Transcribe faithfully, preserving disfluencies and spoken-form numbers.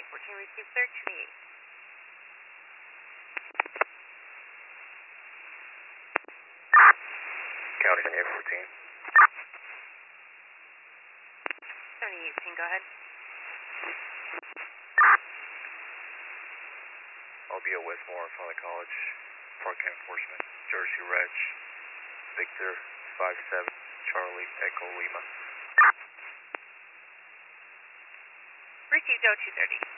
fourteen, receive third twenty-eight. County twenty-eight fourteen. seventy eighteen, go ahead. I'll be at Westmore, Valley College, Parking Enforcement, Jersey Reg, Victor five seven, Charlie, Echo Lima. Received oh two thirty.